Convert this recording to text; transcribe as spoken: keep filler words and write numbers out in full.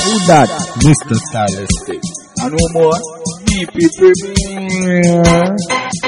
Who that? Mister Stylistic. And no more. Keep it with me.